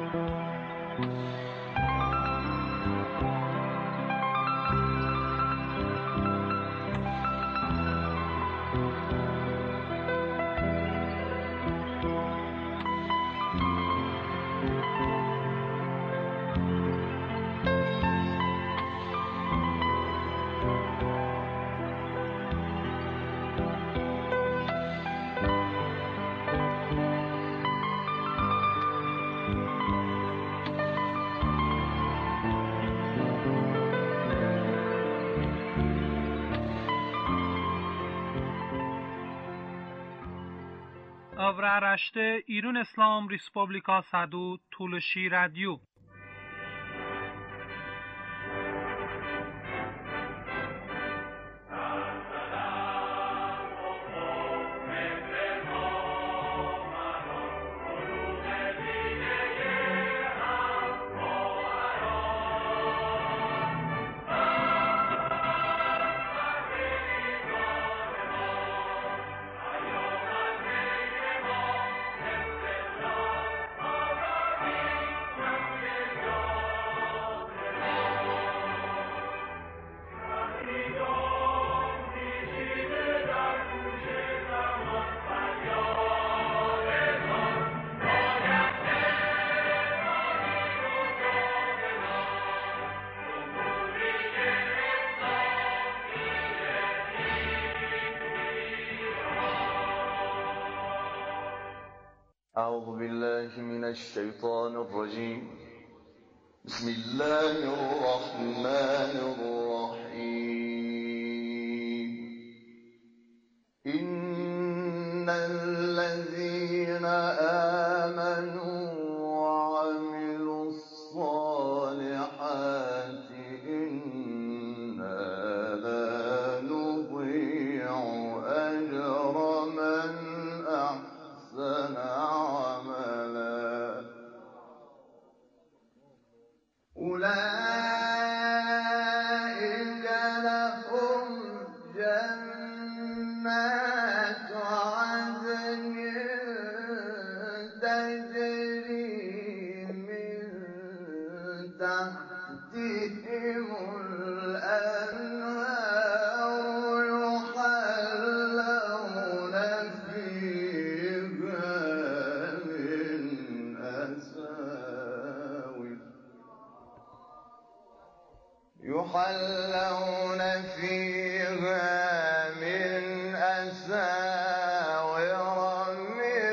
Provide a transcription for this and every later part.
Avraaraşte İrun İslam Respublika Sadu Tulshi Radio. أعوذ بالله من الشيطان الرجيم. بسم الله الرحمن الرحيم. إن الذين آمنوا وعملوا الصالحات إنا لا نضيع أجر من أحسن أولئك لهم جنات عدن تجري من تحتهم الأنهار يحلون فيها من أساور من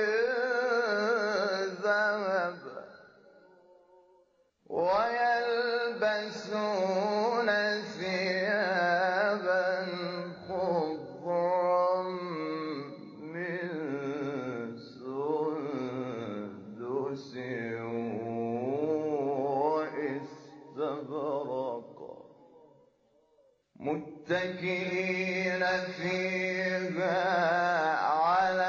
ذهب ويلبسون ثيابا خضرا من سندس واستبرق متكئين فيها على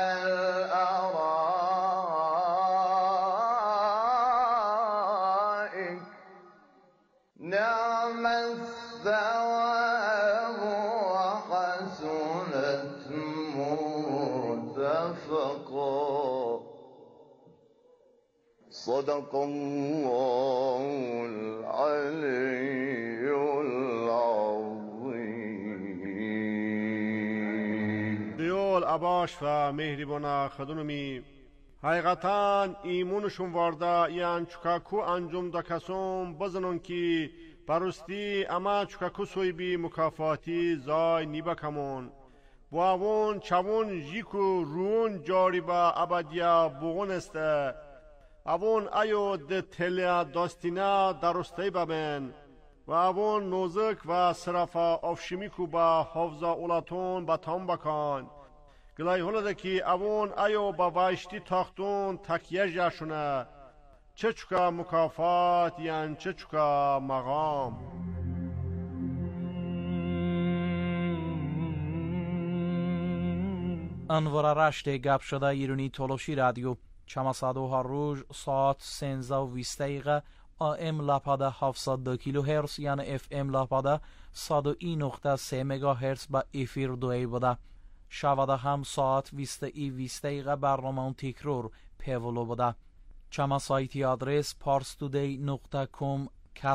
الأرائك نعم الثواب وحسنت مرتفقا. صدق الله العلي العظیم. دیول اباش و مهربانا خدونمی حقیقتا ایمونشون وارده یان چکاکو انجام دا کسوم بزنون که برستی اما چکاکو سوی بی مکافاتی زای نیبا کمون باون چوون جیکو رون جاری با ابدیا بغون استه اوون ایو ده تلیا داستینا درسته ببین و اوون نوزک و صرفا افشمیکو با حفظا اولاتون با تام بکن گلای هلده که اوون ایو با وایشتی تاختون تکیه جاشونه چه چکا مکافات یان چه چکا مقام. انوار رشت گپ شده ایرانی تولوشی رادیو چماسادو هر روز ساعت 13:20 AM لاپاده 702 کیلو هرتز یعنی FM لاپاده 101.3 مگاهرتز با افیر دوی بوده. شواده هم ساعت 20:20 برنامه تکرار پیولو بوده. چما سایتی آدرس parstoday.com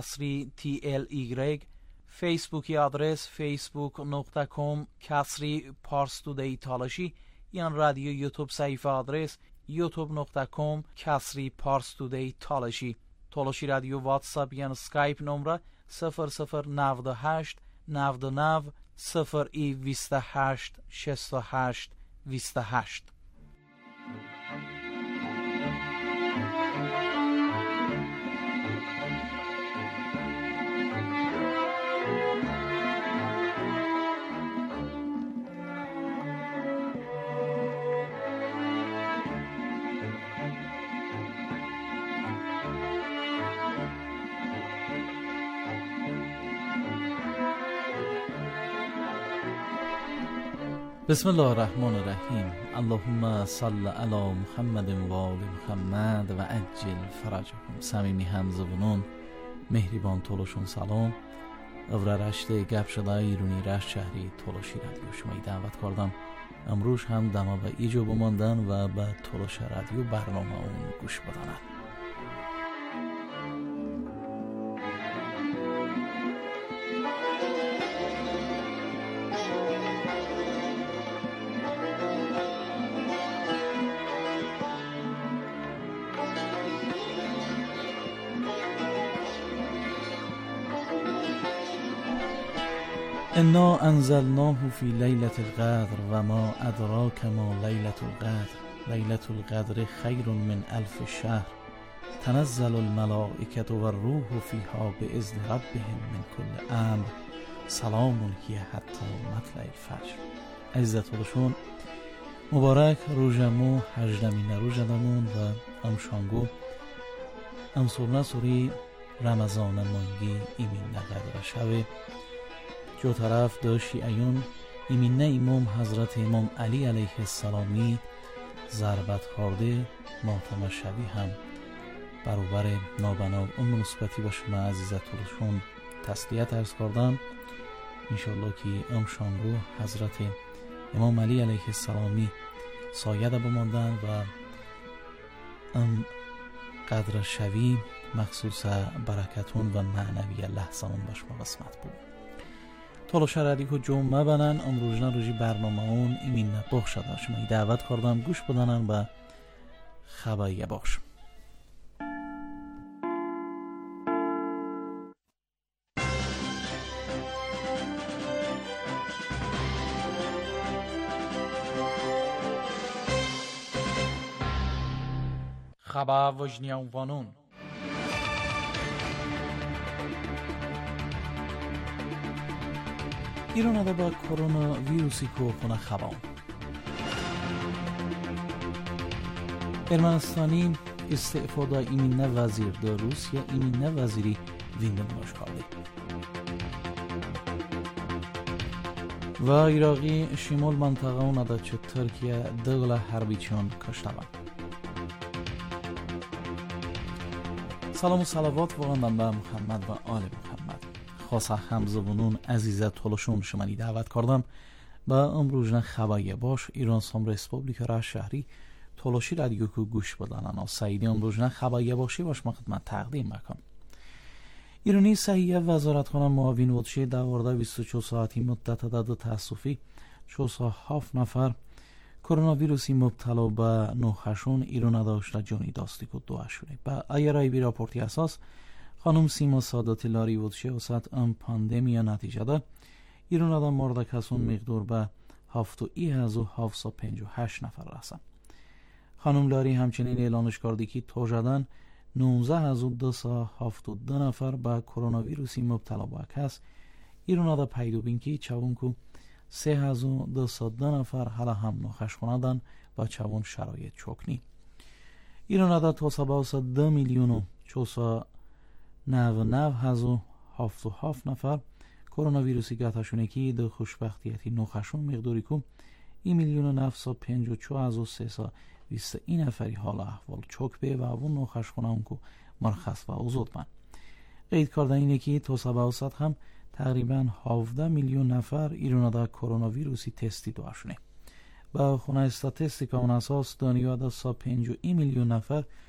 /TLY، فیسبوکی آدرس facebook.com /parstoday تالاشی، یا رادیو یوتیوب صفحه آدرس youtube.com /parstoday تالاشی. تالاشی رادیو واتساپ یا اسکایپ نمره 0098 99 28 68 28. بسم الله الرحمن الرحیم. اللهم صل علی محمد و آل محمد و عجل فرجهم. صمیمی همزبانان مهربان تولوشون سلام. افرا رشت گپ شده ایرونی رشت شهری تولوشی رادیو شما دعوت کردم امروز هم دما به ایجو بماندن و به تولوش رادیو برنامه اون گوش بدانند. انا انزلناه فی لیلة القدر و ما ادراک ما لیلة القدر لیلة القدر خیر من الف شهر تنزل الملائکة و الروح فیها باذن ربهم من کل امر سلام هی حتی مطلع الفجر. عزت‌الشون مبارک روزمو 18 روزمون و امشانگو امسورنا سوری رمضان مانگی ایمین نقدر شوه جو طرف داشتی ایون ایمینه امام حضرت امام علی علیه السلامی ضربت خورده ماتم شبی هم برابر نابنا اون مثبتی با شما عزیزتونشون تسلیت عرض کردم. انشالله که ام شامرو حضرت امام علی علیه السلامی سایده بماندن و ام قدر شوی مخصوص برکتون و معنوی لحظان با شما قسمت بود. تلاش رادیو که جمعه بنن امروز روزی برنامه اون ایمین نباخ شده شما دعوت کردم گوش بدنن و خبایی باش. خبر وجنیان وانون ایران دا با کرونا ویروسی کو خونه خبام. ارمنستانی استعفاده ایمینه وزیر دا روسیه ایمینه وزیری ویندن باش کرده و ایراقی شمال منطقه اون دا چه ترکیه دغل حربیچان کشته با. سلام و صلوات واقعا به محمد و آل محمد. خاصه همزبانون عزیزت تولشون شما دعوت کردم با امروز خبری باش ایران سام ریسپوبلیک را شهری تولشی رادیو کو گوش بدانن و سعیدی امروز خبری باشی باش ما خدمت تقدیم میکنم. ایرانی صحیح وزارتخانه معاون ودشه دوارده 24 ساعتی مدت داد تاسفی 47 نفر کرونا ویروسی مبتلا به نوخشون ایران داشته جانی داستی کو دو شده. با ایرای بی راپورتی اساس خانم سیما ساداتی لاری ودشه وسط ام پاندمیا نتیجه ده ایران دا مورد کسون مقدار به 7758 نفر رسن. خانم لاری همچنین اعلانش کرده که تا جدن 19272 نفر به کرونا ویروسی مبتلا به کس ایران دا پیدا بین که چون کو 3202 نفر حالا هم نوخش خوندن با چون شرایط چکنی. ایران دا تا سبا 2 میلیون 499,077 نفر کرونا ویروسی گاتشونه که دو خوشبختیتی نوخشون مقداری کو 1,954,320 نفری حال احوال چک به و اون نوخش خونه اون کو مرخص و اوزود من. قید کردن اینه که تا سبا هم تقریبا 17 میلیون نفر ایران دا کرونا ویروسی تستی داشونه. با خونه استاتستیکا اون اساس دنیا دا 5 میلیون نفر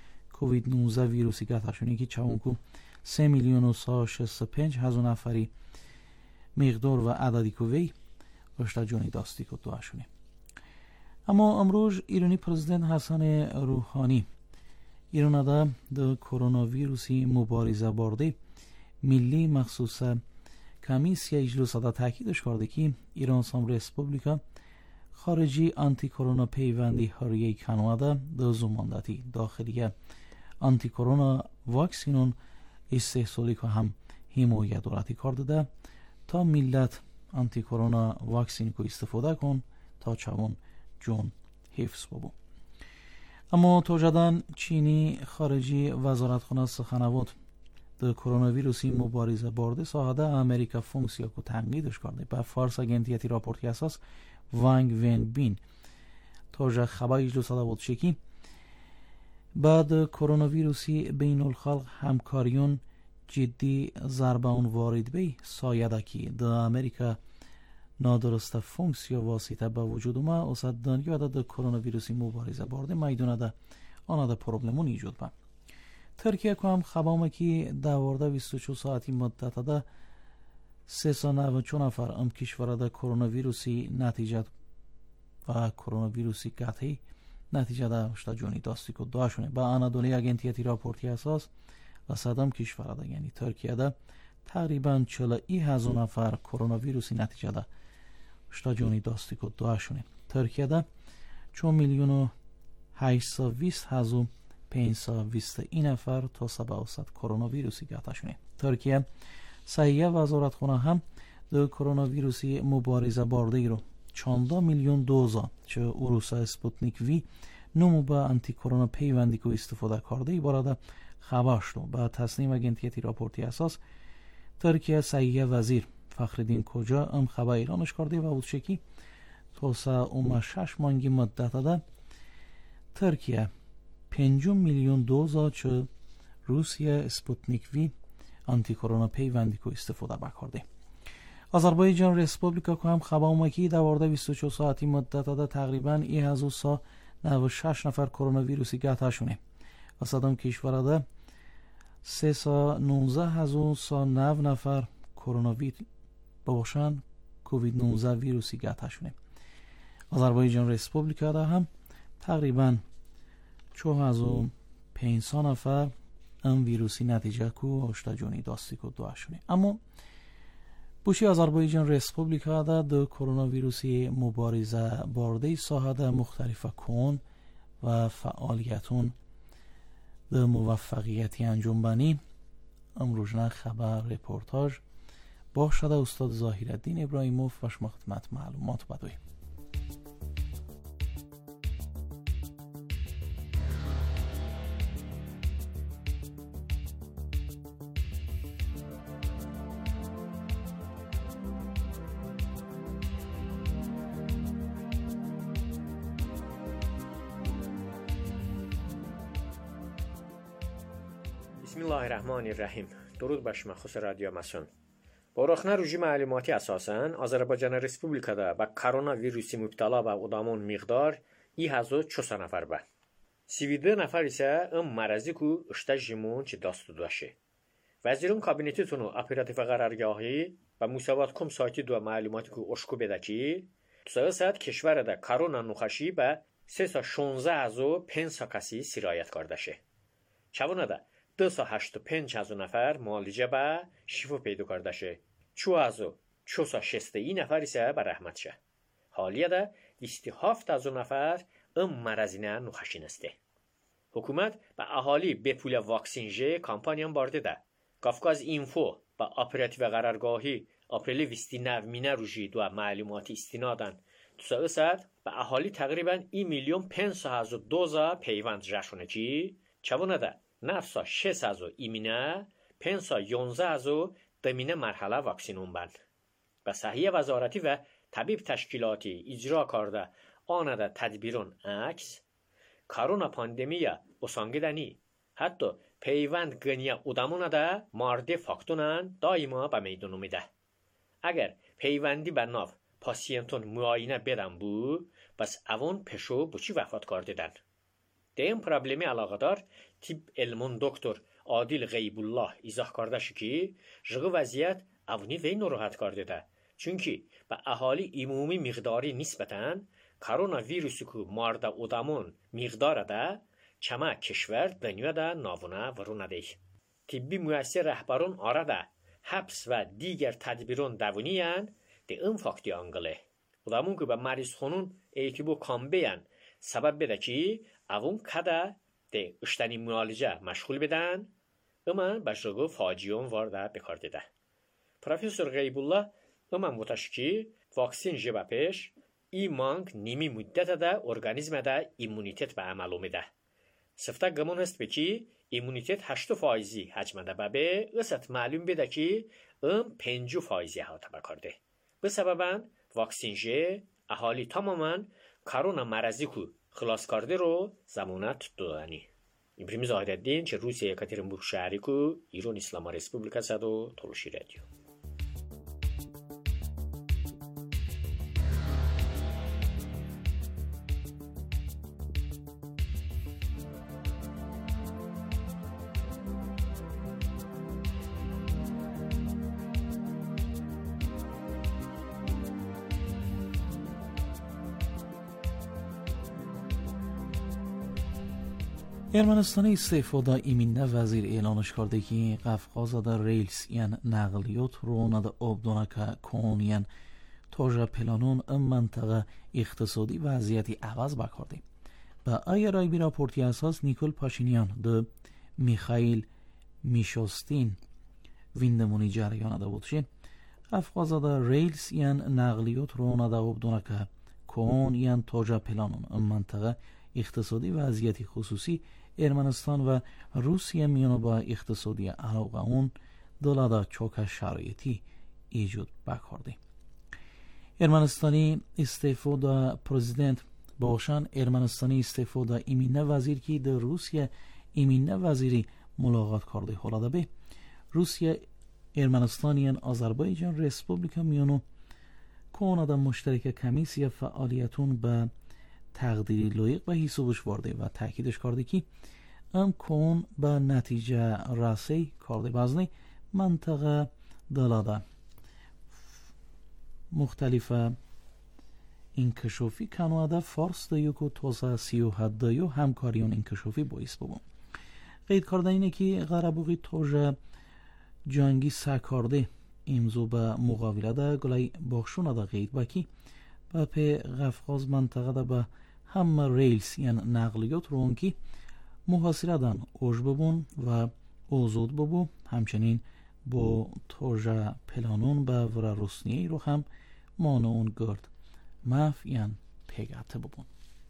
کووید 19 ویروسی گاتاشونی که چاونکو 3,165,000 نفری مقدار و عددی کوی اشتا جونی داستی که دواشونی. اما امروز ایرانی پرزیدنت حسن روحانی ایراندا د کرونا ویروسی مبارزه برده ملی مخصوص کمیسیا اجلاس دا تاکیدش کرده که ایران سام ریسپوبلیکا خارجی آنتی کرونا پیوندی هریه کانادا د زماندتی داخلیه آنتی کرونا واکسینون استحصالی که هم حمایت دولتی کرده ده تا ملت آنتی کرونا واکسین کو استفاده کن تا چون جون حفظ ببو. اما توجدن چینی خارجی وزارتخانه سخنوات د کرونا ویروسی مبارزه برده ساحده امریکا فونکسیا کو تنقیدش کرده. به فارس اگنتیتی راپورتی اساس وانگ وین بین توجه خبر اجلو ساده بود شکی بعد کرونا ویروسی بین الخلق همکاریون جدی ضربه اون وارد بی سایده کی د امریکا نادرسته فونکسیا واسطه به وجود ما اوسد دنیا د کرونا ویروسی مبارزه برده میدونه ده آنها ده پروبلمون ایجاد با ترکیه که هم خبامه که دوارده 24 ساعتی مدت ده 394 نفر ام کشور ده کرونا ویروسی نتیجه و کرونا ویروسی قطعی نتیجه ده اشتا جونی داستی که داشونه با آنادولی اگنتیتی راپورتی اساس و صدام کشور ده یعنی ترکیه ده تقریبا 40,000 نفر کرونا ویروسی نتیجه ده اشتا جونی داستی که داشونه. ترکیه ده 4,820,520 نفر تا سبا اوسط کرونا ویروسی گاتاشونه. ترکیه صحیح وزارتخانه هم د کرونا ویروسی مبارزه برده رو 14,000,000 چه اوروسا اسپوتنیک وی نمو با انتی کرونا پیوندی که استفاده کرده بارده خبر شد. با تصمیم اگنتیتی راپورتی اساس ترکیه صحیح وزیر فخردین کجا ام خبر ایرانش کرده و بود شکی توسا اوما 6 مانگی مدت ده ترکیه 5,000,000 چه روسیه اسپوتنیک وی آنتی کرونا پیوندی که استفاده بکرده. آذربایجان ریسپوبلیکا که هم خبر اومکی دوارده 24 ساعتی مدت ده تقریبا 1,196 نفر کرونا ویروسی گاتاشونه و صدام کشور ده 319,190 نفر کرونا باشن کووید 19 ویروسی گاتاشونه. آذربایجان ریسپوبلیکا ده هم تقریبا 4,500 نفر ام ویروسی نتیجه کو اشتا جونی داستی کو دواشونه. اما بوشی آذربایجان ریسپوبلیکا ده د کرونا ویروسی مبارزه برده ساحه مختلفه کن و فعالیتون د موفقیتی انجام بنی امروزنا خبر رپورتاج با شده استاد ظاهرالدین ابراهیموف و شما خدمت معلومات بدوی. بسم الله الرحمن الرحیم. درود بر شما خوش رادیو مسون. با رخنه رژیم معلوماتی اساساً آذربایجان ریسپوبلیکادا با کرونا ویروسی مبتلا به ادامون مقدار 1,400 نفر به 32 نفر ise ام مرضی کو اشتا جیمون چی داستو داشه. وزیرون کابینتی تونو اپراتیف قرارگاهی و مساوات کم سایتی دو معلوماتی کو اشکو بده کی تو ساعت کشور دا کرونا نخشی به 316,500 کسی سرایت کرده شه. چونه دا 285,000 نفر معالجه به شفا پیدا کرده شه. 460 نفر ise به رحمت شه. حالیه دا 27,000 نفر ام مرزینه نخشین استه. حکومت به اهالی به پول واکسینجه کامپانیان بارده ده. کافکاز اینفو با اپراتیو قرارگاهی اپریل 29 مینه روژی دو معلوماتی استنادن. تو ساعت به اهالی تقریبا 1,502,000 پیوند جشونه چی؟ چونه ده؟ نفسا 6,000 ایمینه 511,000 دمینه مرحله واکسینون بند. به صحیح وزارتی و طبیب تشکیلاتی اجرا کرده آنده تدبیرون عکس کرونا پاندمیا بسانگدنی حتی پیوند گنیا ادامونه ده مارده فاکتونن دایما به میدون میده. اگر پیوندی به ناو پاسینتون معاینه بدن بو بس اون پشو بچی وفات کرده دن. Deyim problemi əlaqədar tibb elmun doktor Adil Qeybullah izah kardeşi ki, jığı vəziyyət avni və narahat kardedə. Çünki və əhali ümumi miqdarı nisbətən koronavirusu ku marda odamın miqdarı da çəmə kişvər dünyada navuna vurunadək. Tibbi müəssir rəhbərun arada həbs və digər tədbirun davuniyan de ın fakti anqılı. Odamın ki və mərizxonun eytibu kambeyan səbəb bedə ki, avun kada de iştəni müalicə məşğul bedən, ıman bəşrıqı faciyon var da bekar dedə. Profesör Qeybullah ıman vutaş ki, vaksin jeba peş, imank nimi müddətə də orqanizmədə immunitet və əməl omidə. Sıfta qımın hست be ki, immunitet 8% həcmədə bəbə, ısat məlum bedə ki, 5% hata bəkardı. Bu səbəbən vaksinje əhali tamamen korona mərəzi ku خلاص کرده رو زمانت دادنی. İbrahim Zahireddin چه روسیه یکاترینبورگ شهری کو ایران اسلامی رسپوبلیکا صدو تولوشی رادیو. Ermənistan istefoda iminə vəzir elanış kardı ki, Qafqazada reyls, yəni nəqliyyat ronada obdonaka koniyən toja planun ın məntığı iqtisadi vəziyyəti əvaz bakardı. Və ayarای bir raporti əsas Nikol Paşinyan da Mikhail Mishustin vindemuni jarayonada بود که Qafqazada reyls, yəni nəqliyyat ronada obdonaka kon, yəni toja planun ın məntığı iqtisadi vəziyyəti xüsusi Ermənistan və Rusiya میان با اقتصادی علاقه اون دولت چوک شرایطی ایجاد بکرده. Ermənistani istefoda prezident باشن Ermənistani istefoda iminə vəzir ki de Rusiya iminə vəziri ملاقات کرده. حالا da به Rusiya Ermənistaniyan Azərbaycan Respublika میانو کنادا مشترک کمیسیا فعالیتون به تقدیری لایق و حسابش وارده و تاکیدش کرده که ام کون به نتیجه رسی کرده بازنی منطقه دلاده مختلف انکشافی کانادا فارس دیوکو توزا 37 دیو همکاریون انکشافی باعث ببون. قید کرده اینه که غربوغی توجه جنگی سکارده امزو به مقابله ده گلای باخشون ده قید باکی و پی قفقاز منطقه ده به همه ریلس یعنی نقلیات رو اونکی محاصره دن اوش ببون و اوزود ببون همچنین با توجه پلانون به ورا روسنیه رو هم مانون گرد مف یعنی پیگاته ببون.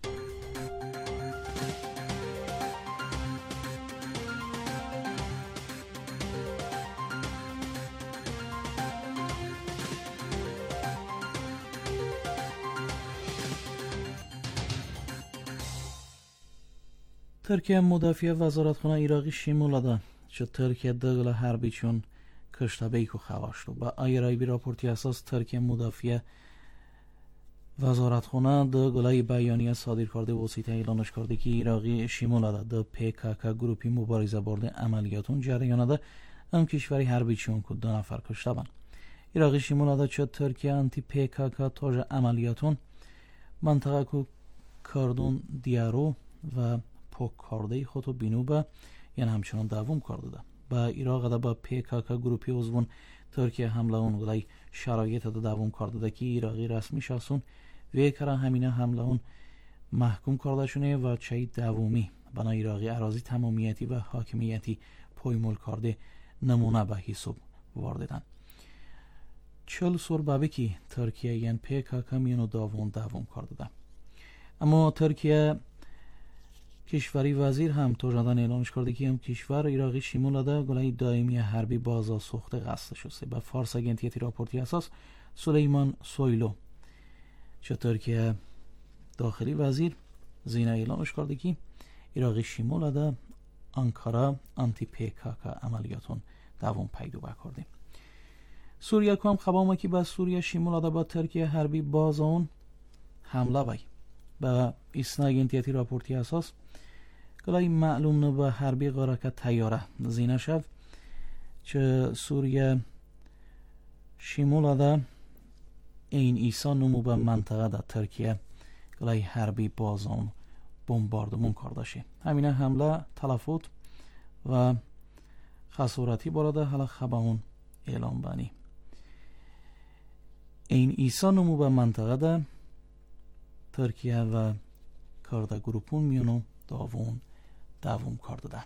Türkiye Müdafiə Vəzarətxana İraqi şimuladı ki, Türkiye dağıla hərbi üçün kıştabeyku xavaşdı. Ba ayırayı bir raporti əsas Türkiye Müdafiə Vəzarətxana dağıla بیانیه صادر کرده و وسیله اعلانش کرده که ایراقی شیمولاده د PKK گروپی مبارزه برده عملیاتون جریانده ام کشوری hərbi üçün که 2 نفر کشته بند. ایراقی شیمولاده چه ترکیه انتی PKK تاج عملیاتون منطقه که کردون دیارو و پاک کرده خودو بینوبه یعنی همچنان دوام کرده ده. با ایراق ده با PKK گروپی عضوون ترکیه حمله اون گلای شرایط ده دوام کرده ده که ایراقی رسمی شخصون ویکره همینه حمله اون محکوم کرده شونه و چای دوامی بنا ایراقی اراضی تمامیتی و حاکمیتی پایمال کرده نمونه به حساب واردن. 40 سال بابه که ترکیه یعنی PKK میانو دوام کرده ده. اما ترکیه کشوری وزیر هم توجدان اعلانش کرده که هم کشور ایراقی شیمولاده گلای دائمی حربی بازا سوخته قصد شده. به فارس اگنتیتی راپورتی اساس سلیمان سویلو چه ترکیه داخلی وزیر زینه اعلانش کرده که ایراقی شیمولاده آنکارا آنتی PKK عملیاتون دوام پیدا بکرده. سوریه که هم خبامه که به سوریه شیمولاده با ترکیه حربی بازا اون حمله بای. به اسنا اگنتیتی راپورتی اساس گلای معلوم نبا حربی قرارکه تیاره زینه شد چه سوریه شیمول ده این ایسا نمو به منطقه ده ترکیه گلای حربی بازان بمباردمون کردشه. همینه حمله تلفات و خسارتی باراده حالا خبرون اعلام بانی. این ایسا نمو به منطقه ده ترکیه و کرده گروپون میونو دوام کرده ده.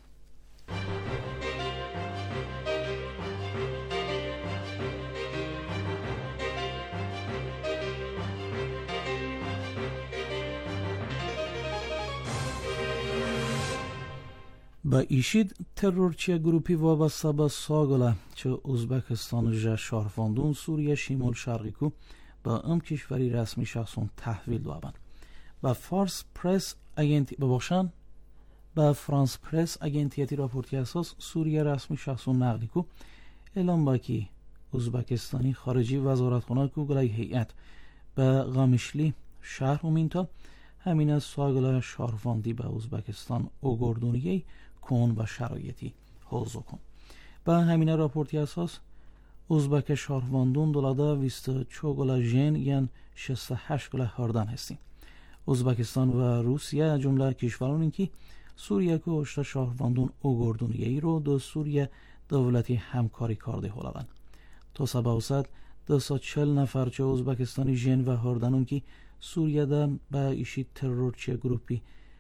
با ایشید ترورچی گروپی وابسته به ساگله چه ازبکستان جه شهرواندون سوریه شمال شرقی کو با کشوری رسمی شخصون تحویل دوابن. با فارس پرس اگنتی بباشن با فرانس پرس اگنتیتی راپورتی اساس سوریه رسمی شخصون نقلی کو اعلام با کی ازبکستانی خارجی وزارتخانه کو گلای هیئت به غامشلی شهر اومینتا همین از ساگله شهرواندی به ازبکستان اوگردونیه کن و شرایطی حوضو کن. با همین راپورتی اساس ازبک شهرواندون دولاده 24 گله جن یعن 68 گله هردن هستیم. ازبکستان و روسیه جمله کشوران که سوریه که اشتا شهرواندون اوگردونیه رو دو سوریه دولتی همکاری کرده هولدن. تا سباوسد 240 نفر چه ازبکستانی جن و هردنون که سوریه ده با ایشی ترورچی گروپی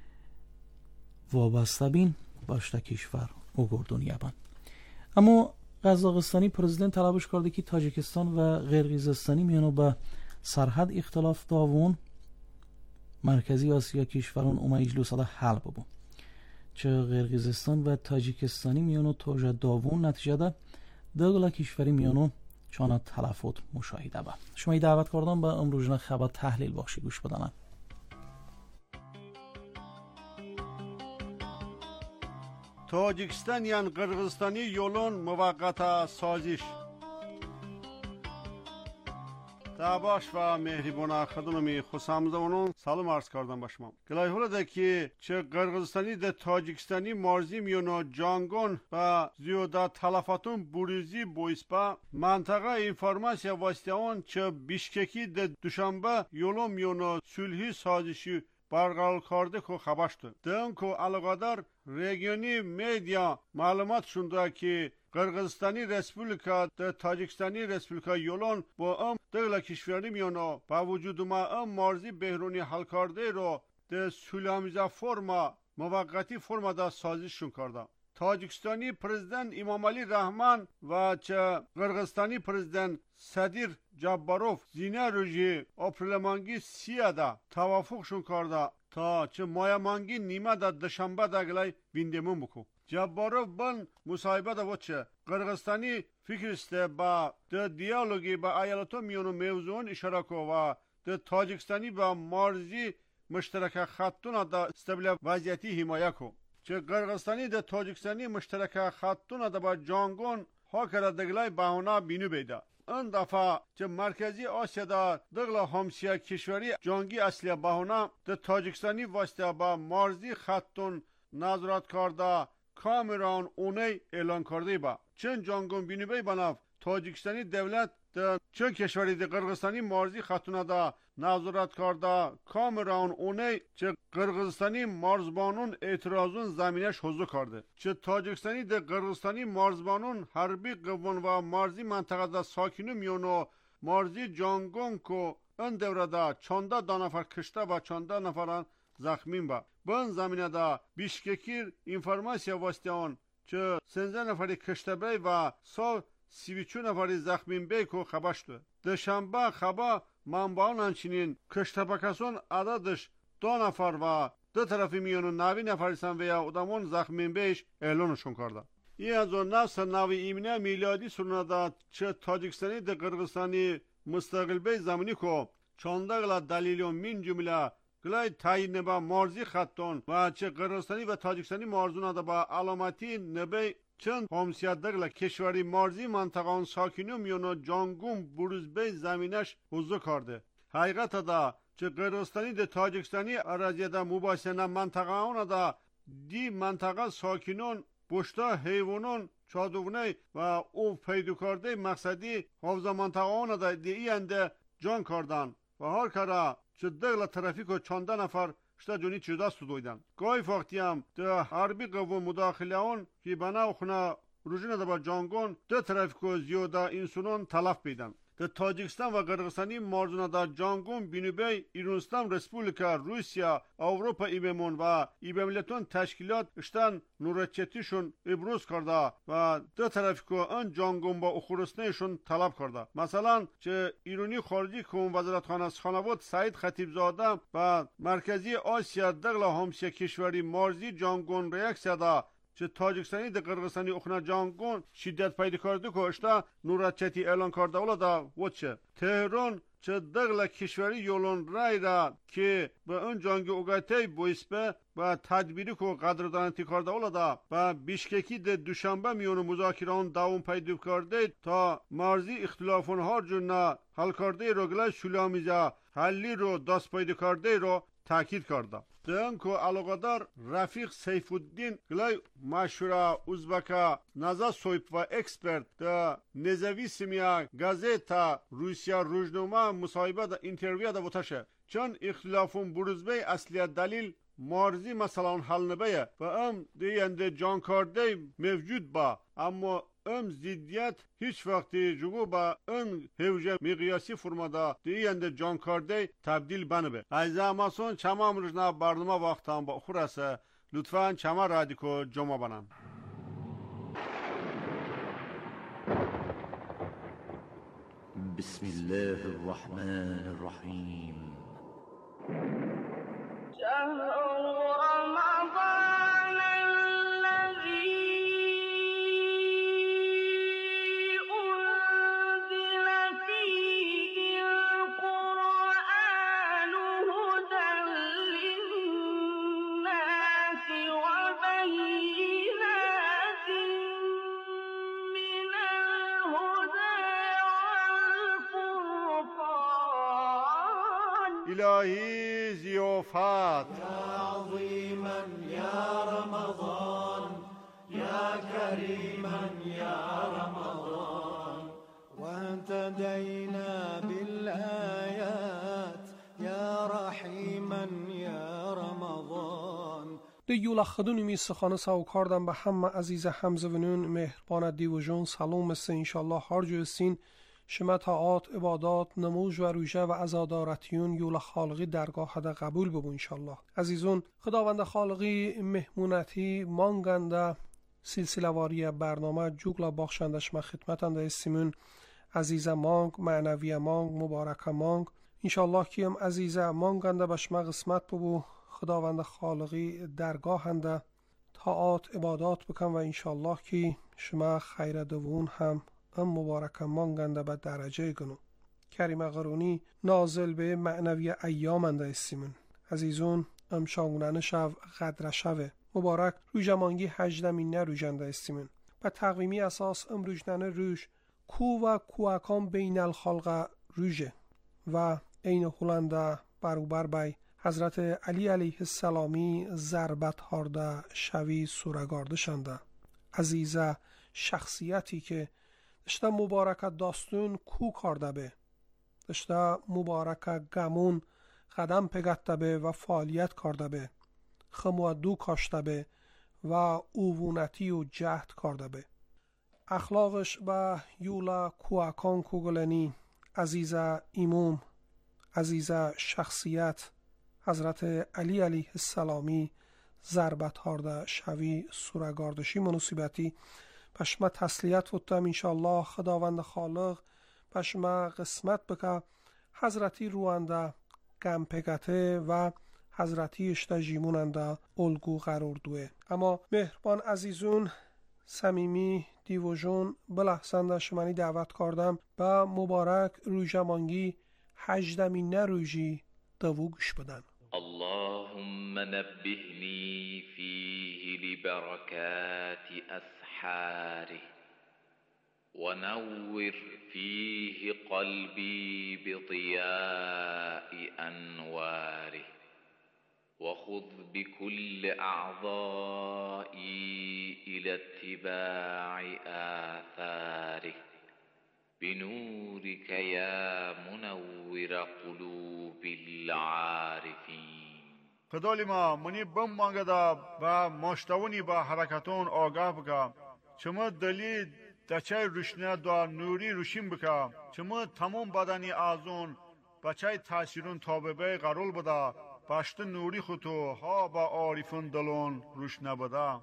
وابسته بین باشته کشور اوگردونیه بان. اما قزاقستانی پرزیدنت طلبش کرده که تاجیکستان و قرقیزستانی میانو به سرحد اختلاف داوون مرکزی آسیا کشوران اومه اجلوس ده حل ببون. چه قرقیزستان و تاجیکستانی میانو توجه داوون نتیجه ده دوگلا کشوری میانو چانا تلفات مشاهده با. شما ای دعوت کردم با امروزنا خبر تحلیل باشی گوش بدانم. تاجیکستان یان قرغیزستانی یولون موقت سازش. تاباش و مهربان خدمتی خوشامزمونون سلام عرض کردم با شما. گلای هوله که چه قرغیزستانی ده تاجیکستانی مارزی میونو جانگون و زیاده تلفاتون بوریزی بویسپا منطقه اینفورماسیا واسطه چه بیشککی ده دوشنبه یولون میونو سلحی سازشی برقرار کرده که خبر شد. دم که علاقادار رژیونی مدیا معلومات شده که قرغیزستانی رسپولیکا ده تاجیکستانی رسپولیکا یولون با دولا کشوری میانو با وجود ما مارزی بهرونی حل کرده رو ده سولامیزا فرما موقتی فرما ده سازششون کرده. تاجیکستانی پرزیدنت امام علی رحمان و چه قرغیزستانی پرزیدنت صدیر جباروف زینه روژی اپریل 30 ده توافقشون کرده تا چه ماه مانگی نیمه ده دوشنبه ده گلای ویندمون بکو. جباروف بن مصاحبه ده وچه قرغیزستانی فکرسته با ده دیالوگی با ایالاتو میونو موضوعون اشاره کو و ده تاجیکستانی با مارزی مشترک خطون ده استبیل وضعیتی حمایه کو. چه قرغیزستانی ده تاجیکستانی مشترک خطون ده با جانگون ها کرده دگلای بهونه بینو بیده. این دفعه چه مرکزی آسیا ده دگلا همسایه کشوری جانگی اصلی بهونه ده تاجیکستانی واسطه با مارزی خطون نظارت کرده کامران اونی اعلان کرده با. چند جانگون بینو بی بناف تاجیکستانی دولت ده چند کشوری ده قرغیزستانی مارزی خطونه ده نظارت کرده کامران اونی چه قرغیزستانی مارزبانون اعتراضون زمینش حضور کرده. چه تاجیکستانی ده قرغیزستانی مارزبانون حربی قوان و مارزی منطقه ده ساکنو میونو مارزی جانگون کو این دوره ده 14 نفر کشته و 14 نفران زخمین با. بن زمینه ده بیشککیر اینفورماسیا واسطه آن چه 13 نفری کشته بی و 32 نفری زخمین بی کو خبر شده. دوشنبه خبر منبعان همچنین کشته بکسون عددش 2 نفر و دو طرفی میونو 90 نفریسن و یا ادامون زخمین بیش اعلانشون کرده. این از اون نفس نوی ایمنه میلادی سرونه ده چه تاجیکستانی ده قرغیزستانی مستقل بی زمینی کو چانده گلا دلیلون من جمله گلای تایید نبا مارزی خطون و چه قرغیزستانی و تاجیکستانی مارزونه ده با علامتی نبی چند همسایه دگلا کشوری مارزی منطقه ساکنو میونو جانگون بروز بی زمینش حضور کرده. حقیقت ده چه قرغیزستانی ده تاجیکستانی اراضی ده مباحثه نه منطقه اون ده دی منطقه ساکنان بشتا حیوانان چادوغنه و او پیدا کرده مقصدی حافظ منطقه آن دا دی انده جان کردن و هر کارا چه دغل ترافیک و 14 نفر شتا جونی چه دست دویدن گاهی وقتی هم ده حربی قوم مداخله آن که بنا خونه روزینه با جانگون ده ترافیک و زیاده انسانان تلف بیدن در تاجیکستان و قرقستانی مارزونه در جانگون بینوبی ایرانستان رسپولیکا روسیا اروپا ایبمون و ایبملتون تشکیلات اشتن نورچتیشون ابروز کرده و دو طرف که آن جانگون با اخورستنشون طلب کرده. مثلا چه ایرانی خارجی که وزارتخانه خانواده سعید خطیبزاده و مرکزی آسیا دغل همسایه کشوری مارزی جانگون ریاکسیاده چه تاجیکستانی در قرقستانی اخنا جانگون شدت پیدا کرده که اشتا نورچتی اعلان کرده اولا دا وچه تهران چه دغل کشوری یولون رای را که به اون جانگ اوگاتی بویسپه و تدبیری که قدردانتی کرده اولا دا و بیشککی ده دوشنبه میون مذاکران دوام پیدا کرده تا مرزی اختلافون هر جون حل کرده رو گله شلامیزه حلی رو دست پیدا کرده رو تاکید کرده. دهن که علاقه دار رفیق سیف الدین گلای مشهور ازبکا نزا سویپ و اکسپرت ده نزویسمیا گازeta روسیا روزنامه مصاحبه ده اینترویو ده بوتشه چون اختلافون بروزبه اصلی دلیل مارزی مثلا حل نبیه و دیگه جان کرده موجود با اما زیدیت هیچ وقتی جگو با اون هوجه مقیاسی فرماده دیگه جان کرده تبدیل بنبه از اماسون چما امروزنا برنامه وقت هم با خورسه لطفاً چما رادیکو جمع بنن بسم الله الرحمن الرحیم الهی زیافت یا عظیما یا رمضان یا کریما یا رمضان واهتدینا بالآیات یا رحیما یا رمضان دیولا خدونی می سخانه ساو کردم به همه عزیز همزونون مهربان دیوژون سلام است انشالله هر جو سین شما طاعات عبادات نموز و روژه و عزادارتیون یول خالقی درگاه ده قبول ببو انشالله. عزیزون خداوند خالقی مهمونتی مانگنده سلسله واری برنامه جوگلا بخشندش ما خدمتنده استیمون عزیز مانگ معنوی مانگ مبارک مانگ انشالله کیم عزیز مانگنده بشما قسمت ببو خداوند خالقی درگاهنده طاعات عبادات بکن و انشالله که شما خیر دوون هم مبارک مانگنده به درجه گنو کریم قرونی نازل به معنوی ایامنده استیمون عزیزون شاگونانه شو قدر شوه مبارک روژمانگی 18 روژنده استیمون به تقویمی اساس روژنانه روژ کو و کوکان بین الخلق روژه و این هلنده بروبر بی حضرت علی علیه السلامی ضربت هارده شوی سورگارده شنده عزیزه شخصیتی که دشته مبارکت داستون کو کرده به دشته مبارکت گمون قدم پگته به و فعالیت کرده به خمودو کاشته به و اوونتی و جهد کرده به اخلاقش به یولا کوکان کوگلنی عزیز ایموم عزیز شخصیت حضرت علی علیه السلامی ضربت هارده شوی سورگاردشی مناسبتی پشما تسلیت فتم انشالله خداوند خالق پشما قسمت بکه حضرتی روانده گم پگته و حضرتی اشتجیموننده الگو قرار دوه اما مهربان عزیزون صمیمی دیوژون بلحسنده شمانی دعوت کردم به مبارک روژمانگی 18 روژی دوو گوش بدن اللهم نبهني فيه لبركات أسحاره ونور فيه قلبي بضياء أنواره وخذ بكل أعضائي إلى اتباع آثاره بنورك یا منور قلوب العارفین. خدای ما منی بم مانگدا و مشتونی با حرکتون آگاه بکا چما دلی دچای روشنه دا نوری روشین بکا چما تمام بدنی آزون بچای تاثیرون تاببه قرول بدا باشت نوری خطو ها با عارفون دلون روشنه بدا.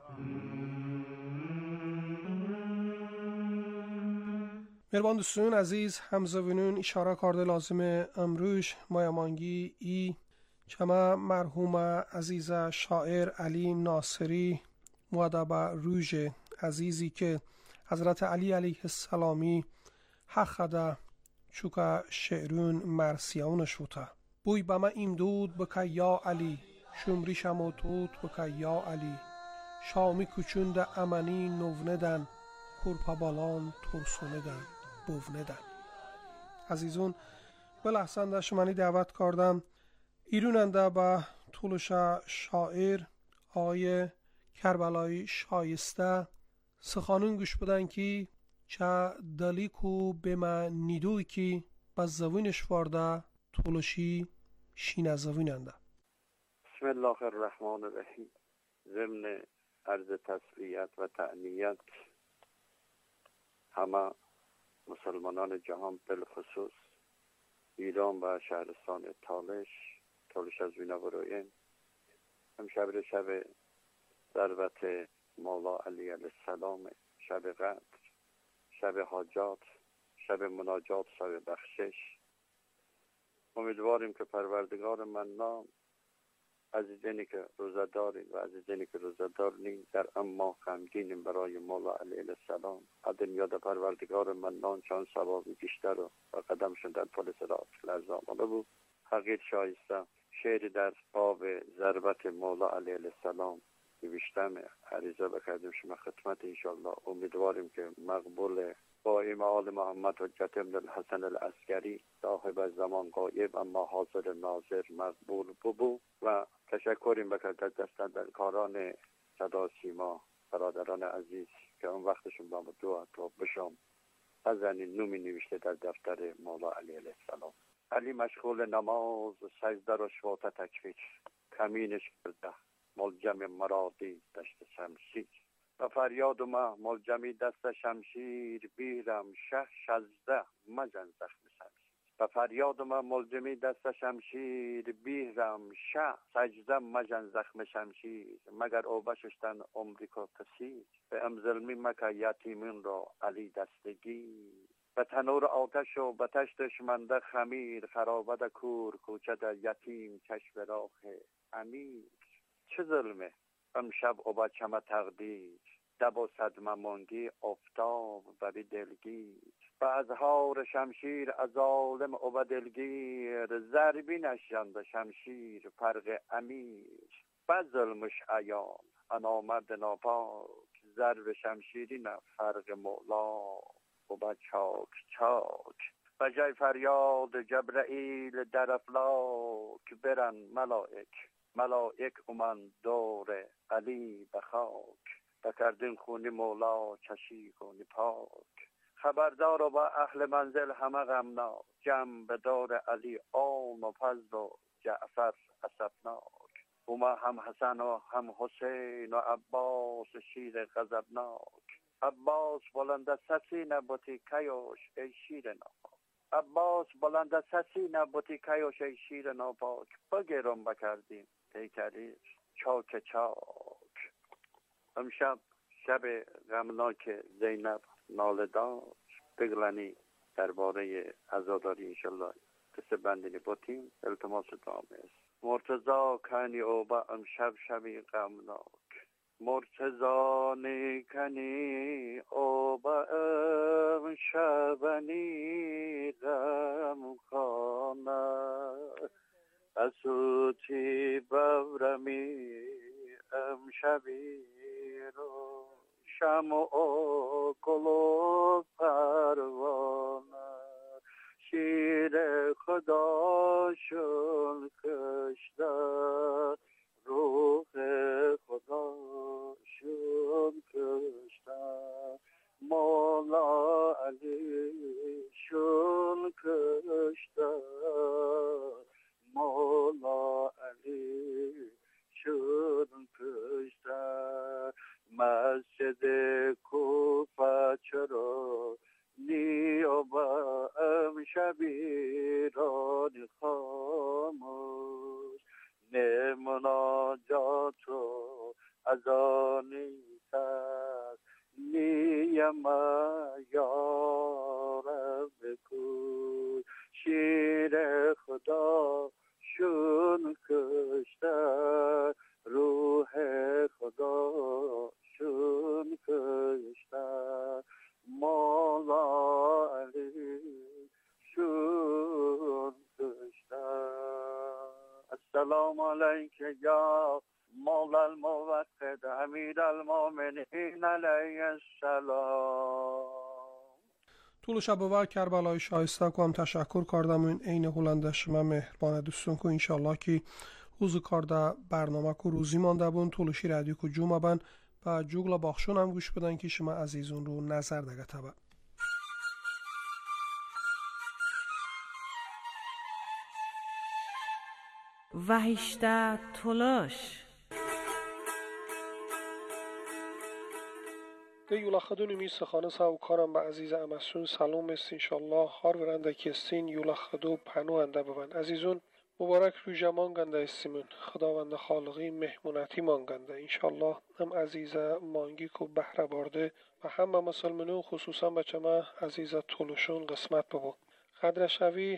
مهربان دوستان عزیز همزوینون اشاره کرده لازم امروش مایمانگی ای چما مرحوم عزیز شاعر علی ناصری مؤدب روژ عزیزی که حضرت علی علیه السلامی حقده چوکا شعرون مرسیانش بوده بوی بما امدود بکا یا علی شمری شموتوت بکا یا علی شامی کچونده امنی نوندن کرپابالان ترسوندن بوندن. عزیزون بلحسن شمانی دعوت کردم ایروننده با طولش شاعر آقای کربلایی شایسته سخانون گوش بدن که چه دلیکو به من نیدوی که با زوینش وارده طولشی شین زویننده. بسم الله الرحمن الرحیم. ضمن عرض تسلیت و تعنیت همه مسلمانان جهان بالخصوص ایران و شهرستان تالش از وینا بروین امشب شب ضربت مولا علی علیه السلام، شب قدر، شب حاجات، شب مناجات، شب بخشش. امیدواریم که پروردگار منان عزیزانی که روزه داریم و عزیزانی که روزه دار نیم در اما غمگینیم برای مولا علیه السلام قدم یاد پروردگار منان چون ثوابی بیشتر و قدمشون در پل صراط لرزان آمده بود. حقیقت شایسته شعر در باب ضربت مولا علیه السلام نوشتم، عریضه بکردیم شما خدمت انشالله. امیدواریم که مقبول با آل محمد حجت ابن الحسن العسکری صاحب زمان غایب اما حاضر ناظر مقبول ببو و تشکریم بکرد از دستندرکاران صدا سیما برادران عزیز که اون وقتشون با دو اطلاب بشم از این نومی نوشته در دفتر مولا علیه السلام. علی مشغول نماز سجده رو شوات تکفیر کمینش کرده ملجم مرادی دشت شمشیر و فریاد ما ملجمی دست شمشیر بیرم شه شزده مجن زخم شمشیر و فریاد ما ملجمی دست شمشیر بیرم شه سجده مجن زخم شمشیر مگر او بششتن امریکا کسی به امظلمی مکه یتیمین را علی دستگی به تنور آتش و به تشتش منده خمیر خرابد کور کوچه یتیم کشف راه امیر. چه ظلمه امشب او بچم تقدیر دب و صدمه مانگی افتاب و بی دلگیر و از هار شمشیر از عالم او دلگیر ضربی نشند شمشیر فرق امیر و ظلمش عیان انامرد ناپاک ضرب شمشیری نه فرق مولا و با چاک چاک و جای فریاد جبرائیل در افلاک برن ملائک اومن دور علی بخاک بکردین خونی مولا چشی کنی پاک خبردار و با اهل منزل همه غمناک جمع به دور علی آم و فضل و جعفر اسفناک اوما هم حسن و هم حسین و عباس شیر غضبناک عباس بلند سسی نبوتی کیوش ای شیر ناپاک عباس بلند سسی نبوتی کیوش ای شیر ناپاک بگیرم بکردیم پیکری چاک چاک. امشب شب غمناک زینب ناله داشت بگلنی درباره عزاداری انشالله قصه بندینی بودیم التماس دام است مرتضا کنی او با امشب شبی غمناک مرتضا نیکنی او با امشبنی غم خانه اسوتی بورمی امشبی رو شمع و گل و پروانه شیر خدا شل کشته شون کشتن مولا علی شون کشتن مولا علی شون کشتن مسجد کوفه چرا نیابا شبیران خاموش نه مناجات و اذانی تر نیم یارب کوی شیر خدا شون کشته روح خدا شون کشته مولا علی شون کشته السلام علیک یا مولا الموقد امیر المؤمنین علیه السلام. طول شب و کربلای شایسته کوم تشکر کردم این عین هلنده شما مهربان دوستون کو انشالله که روز کارده برنامه کو روزی مانده بون طولشی رادیو کو جمعه بن و جوگلا باخشون هم گوش بدن که شما عزیزون رو نظر دگه تبا وحشته تلاش ده یولا خدون می سخانه ساو کارم به عزیز امسون سلام است انشالله هار ورنده کستین یولا خدو پنو انده ببن عزیزون مبارک روژه مانگنده استیمون خداوند خالقی مهمونتی مانگنده انشالله هم عزیز مانگی کو بهره بارده و همه مسلمانو خصوصا بچه ما عزیز طولشون قسمت ببو قدر شوی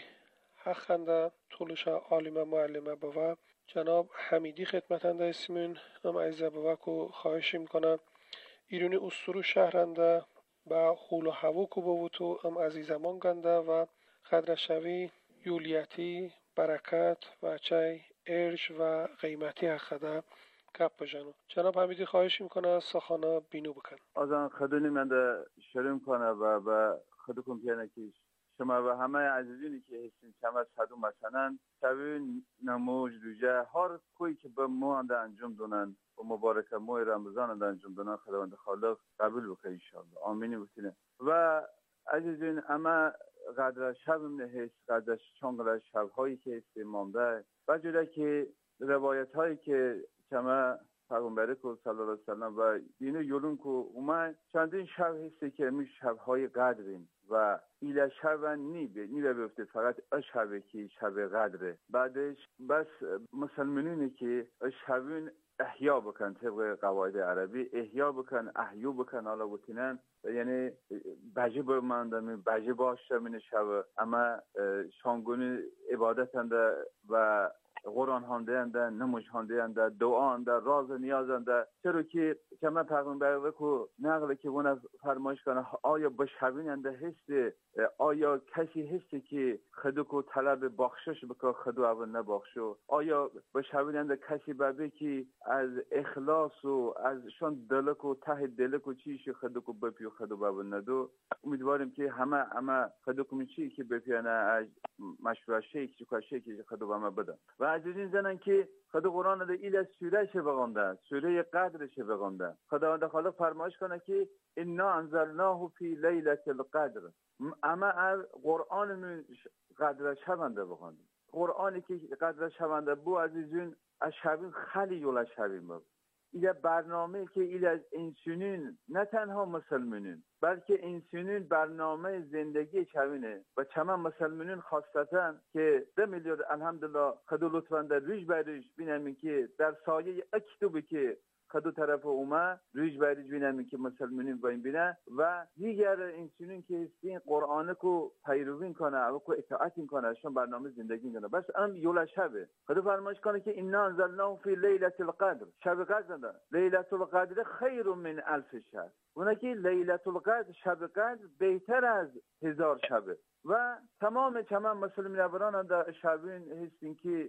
حقنده طولش عالم معلمه بوا جناب حمیدی خدمتنده استیمون هم عزیز بوا کو خواهش میکنم ایرونی استرو شهرنده با خول و هوا کو بوتو هم عزیزمان گنده و قدر شوی یولیتی برکت و چای ارش و قیمتی حقده کپ بجنو جناب حمیدی خواهش میکنه سخانه بینو بکن آزان خدونی من ده شروع کنه و به خدو کن پیانه که شما و همه عزیزینی که هستین چمه صدو مثلا شوین نموج روژه هر کوی که به ما انده انجام دونن و مبارک ماه رمضان انده انجام دونن خداوند خالق قبول بکنه انشاءالله آمینی بکنه و عزیزین اما قدر شب من هست قدر چانگل شبهایی که هست مانده و جوره که روایت هایی که چمه پیغمبر کو صلی الله علیه وسلم و دین یولون کو اومد چندین شب هستی که می شبهای قدرین و ایله شب نی بیفته فقط شبه که شب قدره بعدش بس مسلمانینی که شبین احیا بکن طبق قواعد عربی احیا بکن احیو بکن حالا بکنن یعنی بجه بماندم بجه باشه من شب اما شانگونی عبادت انده و قرآن هانده انده نموش هانده انده دعا انده راز نیاز انده چرا که کما پیغمبر کو نقل که اون فرمایش کنه آیا بشوین انده هست آیا کسی هستی که خودو کو طلب بخشش بکا خودو اول نبخشو آیا بشوین انده کسی بابه که از اخلاص و از شان دلک و ته دلک و چیش خودو کو بپیو خودو بابل ندو امیدواریم که همه خودو کو چی که بپیانه از مشروع شیک که خودو بما بدن و عزیزین زنن که خدا قرآن ده ایل از سوره شه بغنده سوره قدر شه بغنده خداوند خالق فرمایش کنه که انا انزلناه فی لیلة القدر اما از قرآن من قدر شونده بغنده قرآنی که قدر شونده بو عزیزین از شبین خیلی یولا شبین بود ایل برنامه که ایل از انسانین نه تنها مسلمانین بلکه انسانین برنامه زندگی شوینه و چما مسلمانین خاصتا که 2 میلیارد الحمدلله خدا لطفاً در ریش بریش بینم که در سایه اکتوبی که خدو طرف اومد ریش بریش بینم که مسلمانین باین بینه و دیگر انسانین که هستین قرآن کو پیروین کنه و کو اطاعت کنه شون برنامه زندگی کنه بس ام یولا شبه خدا فرمایش کنه که انا انزلناه فی لیلة القدر شب قدر ده لیلة القدر خیر من 1000 شهر اونه که لیلة القدر شب قدر بهتر از 1000 شبه و تمام چما مسلمین بران در شبین هستین که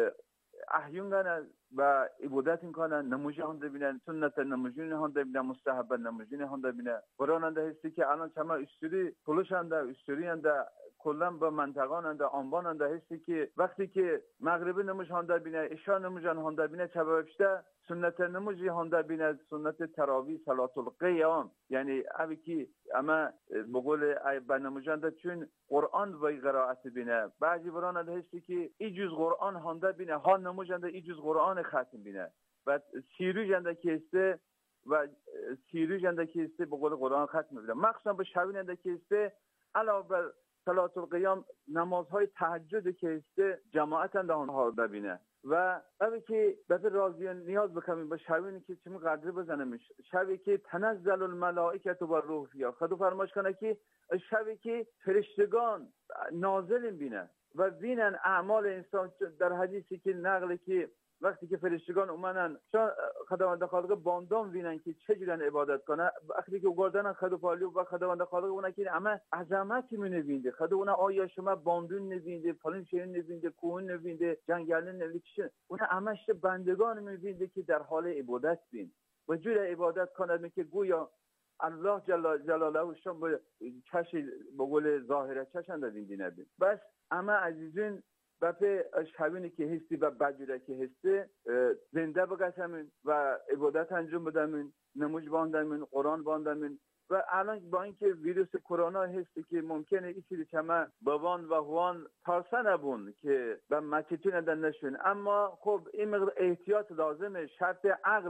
احیون کنن و عبادت کنن نموزی هنده بینن سنت نموزین هنده بینن مستحب نموزین هنده بینن قرآن هنده هستی که الان چما استوری پلوش هنده استوری هنده کلا به منطقان در آنبان در هستی که وقتی که مغربی نموش هانده بینه اشا نموشان هانده بینه چبه بشته سنت نموشی هانده بینه سنت تراوی صلات القیام یعنی اوی که اما بقول بنموشان در چون قرآن وی قرائت بینه بعضی بران در هستی که ای جز قرآن هانده بینه ها نموشان در ای جز قرآن ختم بینه و سیروی جنده که استه و سیروی جنده که استه بقول قرآن ختم بینه مخصوصا به شوین جنده که استه علاوه بر صلات القیام نمازهای تهجد که استه جماعت اند آنها ببینه و اوی که بده راضیان نیاز بکنیم به شوینی که چمی قدر بزنه شوی که تنزل الملائکه و روح فیها خدا فرمایش کنه که شوی که فرشتگان نازل بینه و بینن اعمال انسان در حدیثی که نقل که وقتی که فرشتگان اومدن خداوند خالق باندام بینن که چجورن عبادت کنه وقتی که گردن خدا پالی و خداوند خالق اون که اما عظمتی می‌نوینده خدا اون آیا شما باندون نوینده فلان شی نوینده کوهن نوینده جنگل نوینده اون همش بندگان می‌بینده که در حال عبادت بین و جور عبادت کنه که گویا الله جل جلاله شما به چش به قول ظاهره چشن دادین دینه بس اما عزیزین بپه شوینی که هستی و بجوره که هستی زنده بگشمین و عبادت انجام بدمین نموز باندمین قرآن باندمین و الان با اینکه ویروس کرونا هستی که ممکنه این چیزی چما بوان و هوان تارسه نبون که به مچیتون ندن نشون اما خب این مقدار احتیاط لازمه شرط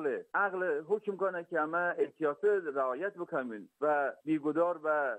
عقل حکم کنه که اما احتیاط رعایت بکنین و بیگدار و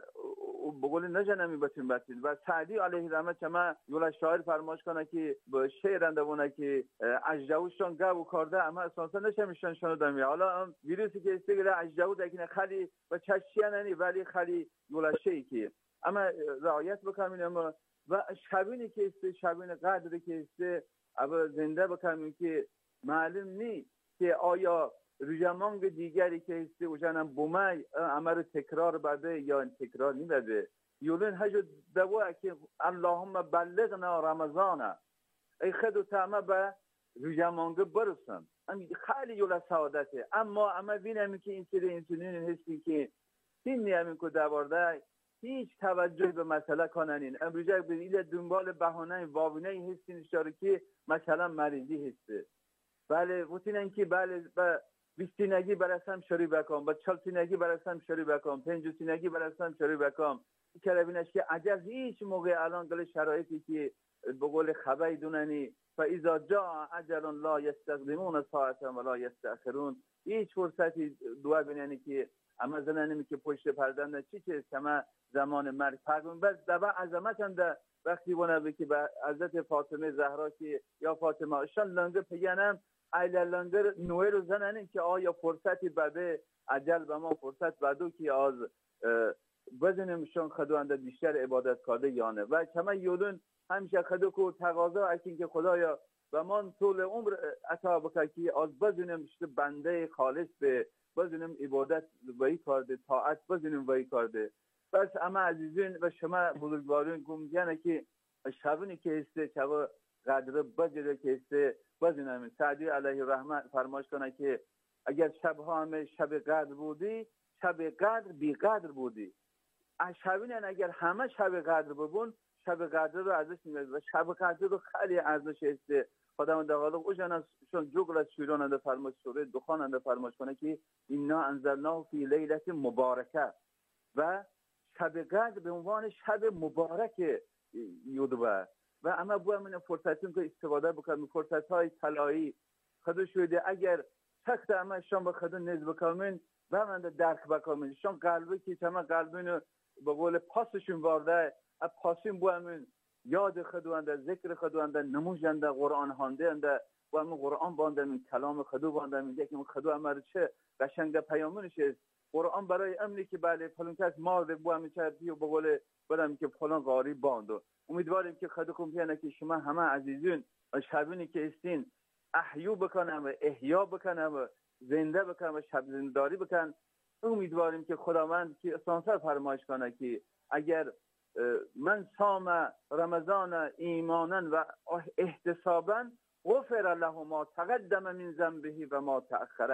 بقول نجنمی بتون و سعدی علیه رحمت چما یولا شاعر فرمایش کنه که به شعر اندونه که اجدوشون گاو کرده اما اساسا نشمیشون شنودم حالا ویروسی که استگره اجدو دکینه خالی و چشیاننی ولی خالی یولا شی که اما رعایت بکنین اما و شبینی که است شبین قدری که است اول زنده بکنین که معلوم نی که آیا رجمانگ دیگری که است اوجانم بومای امر تکرار بده یا تکرار نی بده یولن هجو دوا که اللهم بلغنا رمضان ای خدو تامه به رجمانگ برسن خیلی یولا سعادته اما بینم که این سری انسولین هستی که این نیامین که دوارده هیچ توجه به مسئله کننین امروزه به ایل دنبال بهانه واوینه هستین اشاره که مثلا مریضی هسته بله وطینن که بله با 20 سینگی برسم شروع بکن با 40 سینگی برسم شروع بکن 50 سینگی برسم شروع بکن کلابینش که عجب هیچ موقع الان گل شرایطی که به قول خبری دوننی فاذا جاء اجل لا یستقدمون ساعتا ولا یستأخرون هیچ فرصتی دعا بیننی که اما زنانی که پشت پردن چی کما زمان مرگ فرمون بس دبا عظمت اند وقتی ونه که به حضرت فاطمه زهرا که یا فاطمه اشان لنگه پیانم ایل لنگه نوه رو زنانی که آیا فرصتی بده عجل به ما فرصت بدو که از بزنیمشون خدو اند بیشتر عبادت کرده یانه و کما یودون همیشه خدو که تقاضا اکین که خدایا و من طول عمر عطا بکر که از بزنیمشت بنده خالص به بزنیم عبادت وی کرده طاعت بزنیم وی کرده بس اما عزیزین و شما بزرگوارین گمگنه که شبونی که هسته شب قدر بجره که هسته بزنیم سعدی علیه رحمت فرمایش کنه که اگر شبها همه شب قدر بودی شب قدر بی قدر بودی شبونین اگر همه شب قدر ببون شب قدر رو ارزش میده و شب قدر رو خیلی ارزش هسته خداوند خالق اوجانا شون جوگل از شیران انده فرمایش سوره دخان انده فرمایش کنه که اینا انزلناه فی لیلت مبارکه و شب قدر به عنوان شب مبارک یودبه و اما بو همین فرصتون که استفاده بکنم فرصت های طلایی خدا شده اگر تخت اما شان به خدا نزد بکنین و من درک بکنین شان قلبی که تمام قلبین به قول پاسشون وارده پاسین بو همین یاد خداوند ذکر خداوند نموزنده قرآن خوانده و همین قرآن باندن کلام خدا باندن میگه که خدا امر چه قشنگ پیامونش است قرآن برای امنی که بله فلان کس مارد بو همین چرتی و به قول بدم که فلان قاری باندو امیدواریم که خدا کنه که شما همه عزیزین شبینی که استین احیو بکنم و احیا بکنم و زنده بکنم و شب زنداری بکن امیدواریم که خداوند که سانسر فرمایش کنه که اگر من صام رمضان ایمانا و احتسابا غفر له ما تقدم من ذنبه و ما تأخره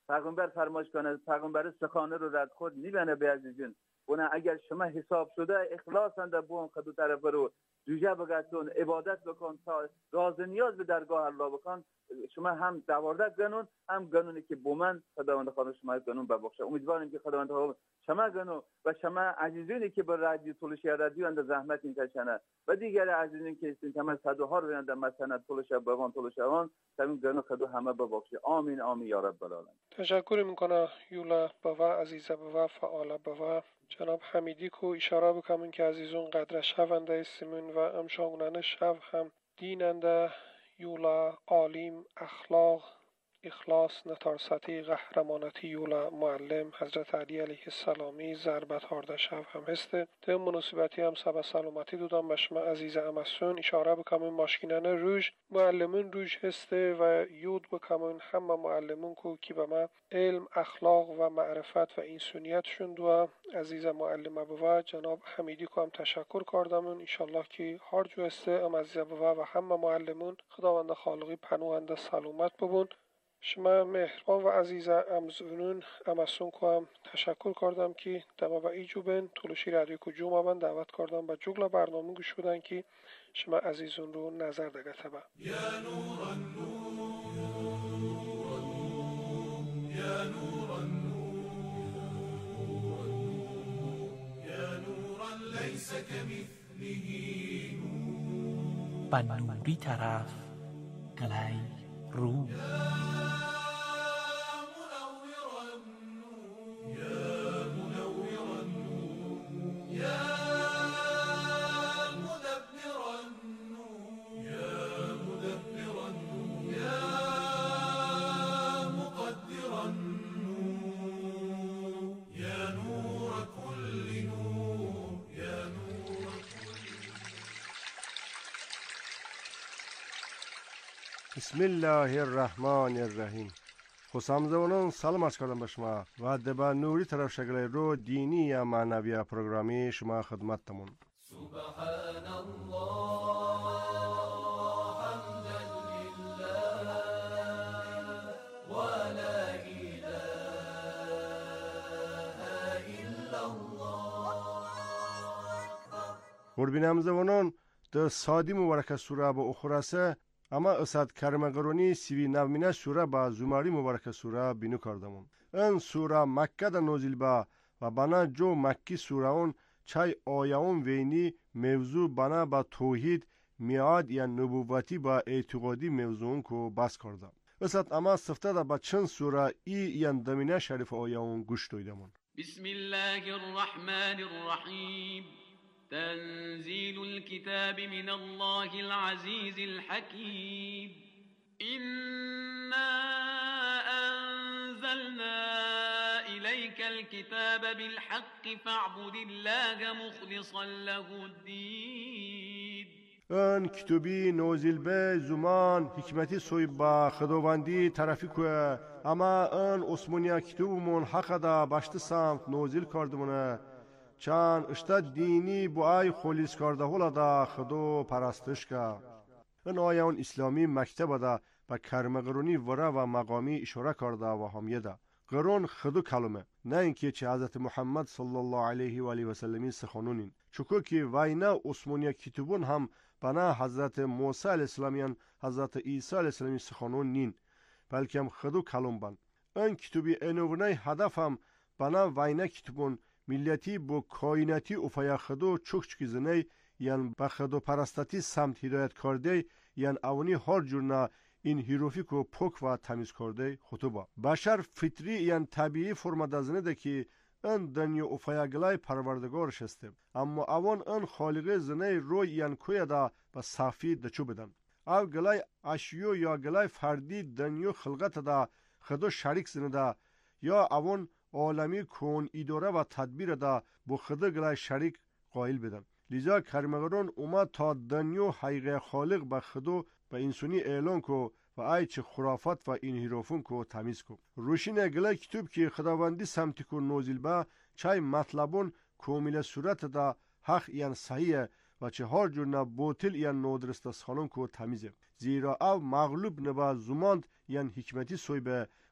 پیغمبر فرمایش کنه، پیغمبر سخانه رو رد خود نیبنه به عزیزین. اون اگر شما حساب شده اخلاص اند بون خود طرف رو دوجه بگتون عبادت بکن تا راز نیاز به درگاه الله بکن، شما هم دوارده گنون هم گنونی که بومن خداوند خدا شما گنون ببخشه. امیدواریم که خداوند خدا شما گنو و شما عزیزانی که به رادیو تولشی رادیو اند زحمت این کشنه و دیگر عزیزانی که استین تمام صدها رو اند مثلا تولش بوان تولش وان تمام گنو خدا همه ببخشه. آمین آمین یا رب العالمین. تشکر میکنه یولا بوا عزیزه بوا فعال بوا. جناب حمیدی کو اشاره بکنم که عزیزون قدر شونده استمون و امشاغنانه شو هم دیننده یولا عالم اخلاق اخلاص نتارستی قهرمانتی یولا معلم حضرت علی علیه السلامی ضربت هارده شب هم هسته. ده مناسبتی هم سبا سلامتی دودم بشما عزیز امسون اشاره بکنم ماشکینان روش معلمون روش هسته و یود بکنم همه معلمون که به ما علم اخلاق و معرفت و انسانیتشون دو عزیز معلم بوا جناب حمیدی که هم تشکر کردمون. انشالله که هر جو هسته ام عزیز بوا و همه معلمون خداوند خالقی پنوهنده سلامت ببون. شما مهربان و عزیز امزونون امسون که هم تشکر کردم که دما و ایجو بین تولوشی رادیو که جوما من دعوت کردم و جگل برنامه گوش بودن که شما عزیزون رو نظر دگه تبا. یا نور النور یا نور النور یا نورا لیس کمثله نور. بنوری طرف گلای رو بسم الله الرحمن الرحیم. خوشامزونان سلام عرض کردم به شما و دبا نوری طرف شکل رو دینی یا معنوی پروگرامی شما خدمت تمون. سبحان الله حمدا لله و لا اله الا الله. قربینامزونان ده سادی مبارک سوره با اخراسه اما اسد کرمگرونی سیوی نومینه سوره با زماری مبارک سوره بینو کردمون. این سوره مکه ده نازل با و بنا جو مکی سوره اون چای آیاون وینی موضوع بنا با توحید میاد یا نبوتی با اعتقادی موضوعون کو بس کردم. اسد اما سفته ده با چند سوره ای یا دمینه شریف آیاون گوش دویدمون. بسم الله الرحمن الرحیم. تنزيل الكتاب من الله العزيز الحكيم. إنا أنزلنا إليك الكتاب بالحق فاعبد الله مخلصا له الدين. این کتابی نازل به زمان حکمتی سوی با خداوندی طرفی که اما این اسمونیا کتابمون حق دا باشت سمت نازل کردمونه چند اشتاد دینی با ای خلیص کرده هولا دا خدا پرستش که. این آیون اسلامی مکتب دا با کرمگرونی وره و مقامی اشاره کرده و همیه دا. قرون خدو کلمه نه اینکه چه حضرت محمد صلی الله علیه و آله و سلمی سخنونین. چکو که وینا عثمانی کتابون هم بنا حضرت موسی علیه السلامیان حضرت عیسی علیه السلامی سخنون نین بلکه هم خدو کلم بند. این کتابی اینوونه هدف هم بنا وینا کتابون ملتی با کائناتی افای خدو چوک زنی یعنی با خدو پرستتی سمت هدایت کرده یعنی اونی هر جورنا این هیروفی کو پوک و تمیز کرده خطوبا. بشر فطری یعنی طبیعی فرما دزنه ده که این دنیا افای گلای پروردگارش هسته اما اون این خالق زنه روی یعنی کوی دا با صافی دچو بدن. او گلای اشیو یا گلای فردی دنیا خلقت دا خدو شریک زنه دا یا اون عالمی کون اداره و تدبیر دا با خدا گلای شریک قائل بدن. لذا کرمگرون اومد تا دنیا حقیقی خالق با خدا و انسانی اعلان کو و ای چه خرافات و انحرافون کو تمیز کو. روشین گلای کتاب که خداوندی سمتی کو نازل با چای مطلبون کامل صورت دا حق یعنی صحیح و چه هر جور نه باطل یعنی نادرست خانون کو تمیزه. زیرا او مغلوب نبا زماند یعنی حکمتی سوی به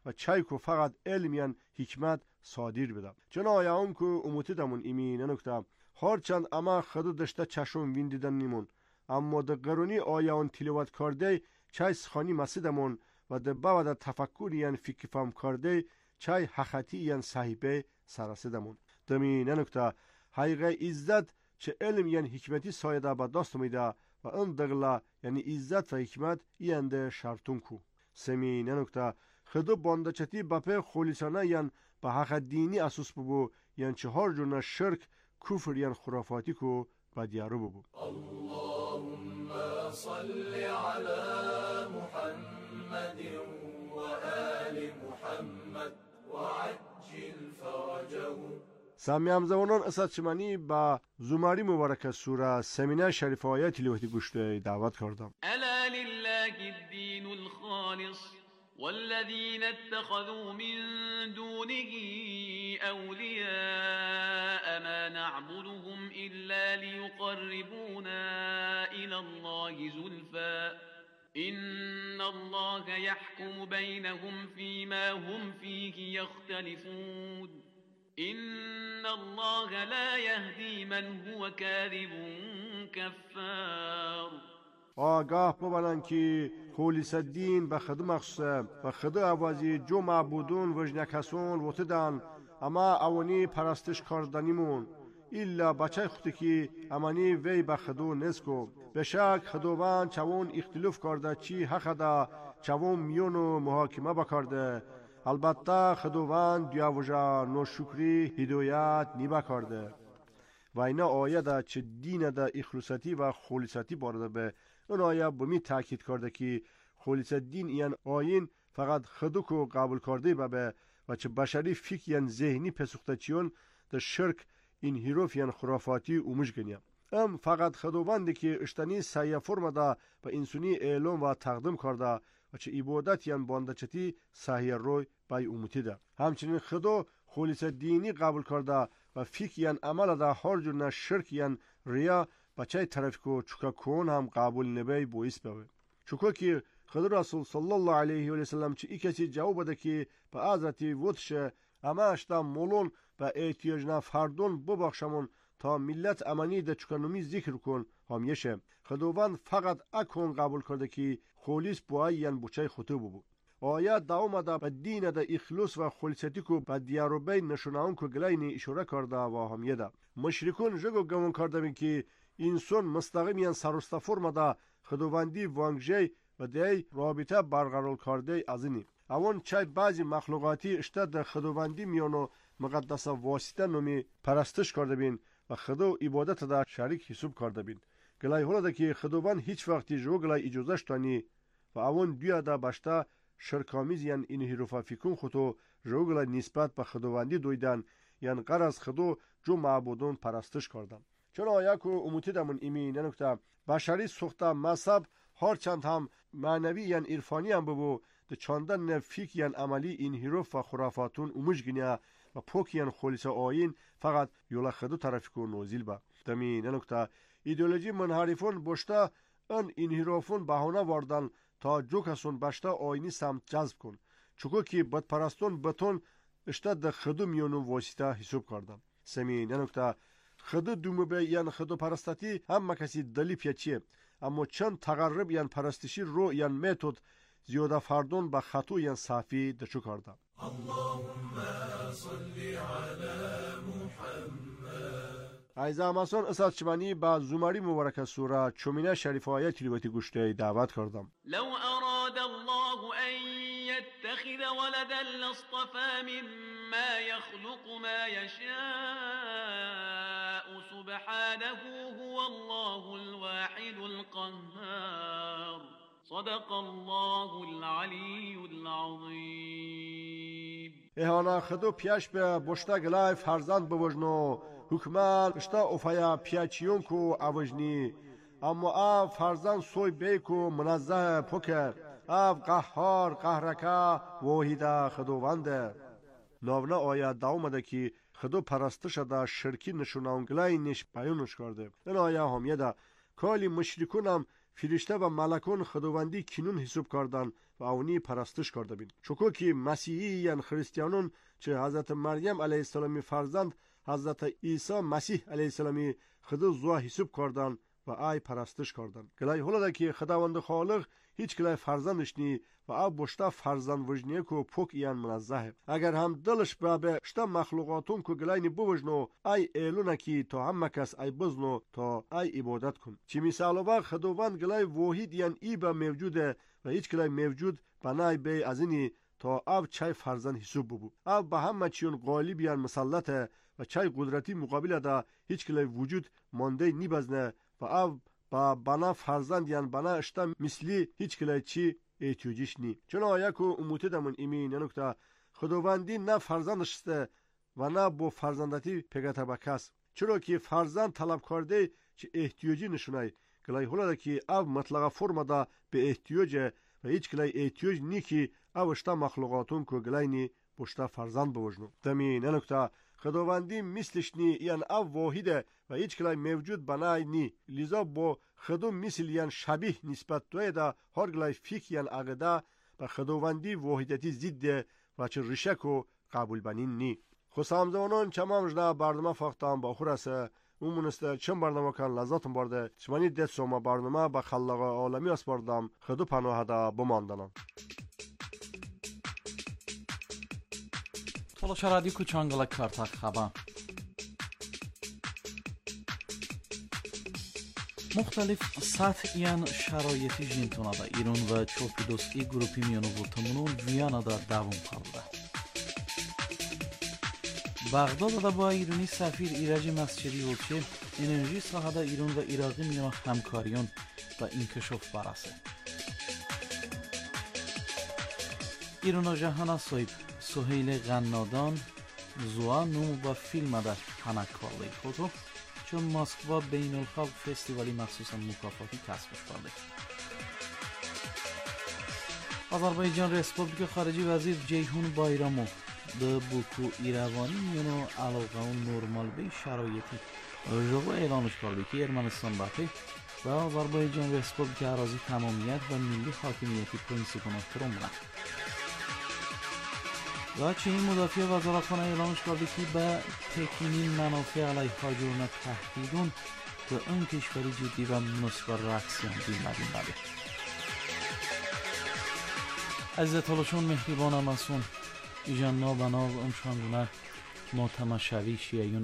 و چای کو فقط علم یان حکمت صادر بده. چون آیام کو اموتیدمون ایمین نکته هرچند اما خدو داشته چشم ویندیدن نیمون اما د قرونی آیان تلاوت کرده چای سخانی مسیدمون و د بعد تفکر یان فکر فهم کرده چای حقیقی یان صاحبه سرسیدمون. دمی نکته حقیقت عزت چه علم یان حکمتی سایده با دست میده و اون دغلا یعنی عزت و حکمت اینده شرطون کو. سمی نکته خدو باندچتی بپه خلیصانه یان به حق دینی اساس بگو یان چهار جور شرک کفر یان خرافاتی کو بدیارو بگو. اللهم صل على محمد وآل محمد وعجل فرجه. سامیام زمانان اسد شمانی با زماری مبارک سوره سمینه شریف آیه تلاوتی گوشته دعوت کردم. الا لله الدين الخالص والذين اتخذوا من دونه أولياء ما نعبدهم إلا ليقربونا إلى الله زلفى إن الله يحكم بينهم فيما هم فيه يختلفون إن الله لا يهدي من هو كاذب كفار. آگاه ببینن که خالص الدین به خود مخصوصه و خود عوضی جو معبودون وجنه کسون وطدن اما اوانی پرستش کردنیمون ایلا بچه خودی که امانی وی به خودو نسکو بشک خدوان چوون اختلاف کرده چی حق ده چوون میونو محاکمه بکرده البته خدوان دیوژا نوشکری هدایت نیبه کرده و اینا آیه ده چه دین ده اخلاصاتی و خالصاتی بارده به اون آیه بمی تاکید کرده که خالص دین یعنی آیین فقط خودو کو قبول کرده به و چه بشری فکر یعنی ذهنی پسخته چیون ده شرک این هیروف یعنی خرافاتی اومش گنیم ام فقط خدوانده که اشتنی سایه فرم ده به انسانی اعلام و تقدیم کرده و چه عبادت یعنی باندچتی صحیح روی بای اومتی ده همچنین خدو خالص دینی قبول کرده و فکر یعنی عمل ده هر جور شرک یعنی ریا بچه طرف کو چکا کون هم قبول نبی بویس بوی چکا که خدا رسول صلی الله علیه و سلم چه ای کسی جواب ده که به حضرتی وطشه اما اشتا مولون به احتیاجنا فردون ببخشمون تا ملت امانی ده چکانومی ذکر کن هم یشه خداوند فقط اکون قبول کرده که خالص بوای یعنی بچه خطو ببو آیت دوام ده به دین ده اخلاص و خالصیتی کو به دیاروبی نشونان کو گلینی اشاره کرده و هم یده مشرکون جگو گمون کرده بین که انسان مستقیم یعنی سرسته فرم ده خداوندی وانگجی و دی رابطه برقرار کرده از اینی اون چای بعضی مخلوقاتی اشته ده خداوندی میانو مقدس واسطه نومی پرستش کرده بین و خدا عبادت ده شریک حساب کرده بین گلای حالا ده که خداوند هیچ وقتی جو گلای اجازه شتانی و اون دویا ده باشته شرکامیز یعنی این حروف فیکون خودو جو گلای نسبت به خداوندی دویدن یعنی قرض خدا جو معبودون پرستش کردن چون آیا که اموتیدمون ایمین نکته بشری سخته مذهب هرچند هم معنوی یعنی عرفانی هم ببو ده چاندن فکر یعنی عملی این حروف و خرافاتون اومش گنیا و پوک یعنی خالص آیین فقط یولا خدو طرفی که نوزیل با دمی نکته ایدئولوژی منحرفون باشته این حروفون بهانه واردن تا جو کسون باشته آینی سمت جذب کن چکو که بدپرستون بتون اشته ده خدو میونو واسطه حساب کردن سمی نکته خدو دومبه یعنی خدو پرستاتی هم کسی دلی پیچیه اما چند تقرب یعنی پرستشی رو یعنی میتود زیاده فردون به خطو یعنی صافی دچو کرده اللهم صل على محمد. عیزا همسان اسد شمانی با زماری مبارک سوره چومینه شریف آیه تلاوتی گوشته دعوت کردم. لو اراد الله ان يتخذ ولدا لاصطفى مما يخلق ما يشاء سبحانه هو الله الواحد القهار صدق الله العلی العظیم. اهانا خدو پیش به بشتا گلای فرزند بوجنو حکمان اشتا افایا پیاچیون کو اوجنی اما آف فرزند سوی بیکو منزه پوکر آف قهار قهرکا واحده خدوونده ناونا آیه داومده که خدو پرستش ده شرکی نشونان گلای نش بیانش کرده این آیه هم یه ده کالی مشرکون هم فرشته و ملکان خداوندی کنون حساب کردن و اونی پرستش کرده بین. چون که مسیحی یعنی خریستیانون چه حضرت مریم علیه السلام فرزند حضرت عیسی مسیح علیه السلام خدا زوا حساب کردن و ای پرستش کردن. گلای حالا که خداوند خالق هیچ کلای فرزندش نی و اب بشتا فرزند وجنیه کو پوک یان منزه. اگر هم دلش به شتا مخلوقاتون کو گلای نی بوجنو ای ایلونه کی تو هم کس ای بزنو تا ای عبادت کن. چی مثال با خداوند گلای واحد یان ای به موجوده و هیچ کلای موجود بنای به ازنی تا اب چای فرزند حساب بو. اب به همه چیون غالب یان مسلطه و چای قدرتی مقابل ده هیچ کلای وجود مانده نی بزنه و اب با بنا فرزند یان بنا اشتا مثلی هیچ کلای چی احتیاجش نی. چون آیا که اموته دمون ایمین نکته خداوندی نه فرزندش است و نه با فرزندتی پیگته با کس. چرا که فرزند طلب کرده چه احتیاجی نشونای کلای حالا که اب مطلقه فرم دا به احتیاج و هیچ کلای احتیاج نی که او اشتا مخلوقاتون که گلای نی بشتا فرزند بوجنو. دمی نکته خداوندی مثلش نی یان او واحده و هیچ کلای موجود بنای نی. لذا با خدو مثل یان شبیه نسبت توی دا هر کلای فیک یان عقیده و خداوندی واحدتی زیده و چه رشک و قبول بنین نی. خود همزمانان چمامش دا برنامه فاختم با خورسه اونمونسته چم برنامه کن لذاتم برده چمانی دست شما برنامه با خلاق عالمی اسپاردم خدو پناه دا بماندنم. تلاش رادیو کوچانگل کارتاق خبر مختلف سطح یان شرایطی جینتونا دا ایران و چوپی دوستی گروپی میانو ورتمونو ویانا دا دوام کرده. بغداد دا با ایرانی سفیر ایرج مسجدی بود که انرژی ساحه ایران و عراقی میانو همکاریون و انکشاف برسه. ایران و جهان صاحب سهیل غنادان زوانو و فیلم در هنکارلی خودو چون مسکوا بین الخلق فستیوالی مخصوصا مکافاتی کسبش کرده. آذربایجان رسپوبلیک خارجی وزیر جیهون بایراموف ده بوکو ایروانی میانو علاقه و نرمال به شرایطی رجوع اعلانش کرده که ارمنستان باقی و آذربایجان رسپوبلیک اراضی تمامیت و ملی حاکمیتی پرینسیپون احترام بودن. و چین مدافع وزارتخانه اعلامش کرده که به تکینی منافع علیه هاجرون تهدیدون به اون کشوری جدی و مناسب رقصیان بیماریم بده. از تلاشون مهربان مسون ایجان نابناو امشاندونه ما تماشاوی شیعیون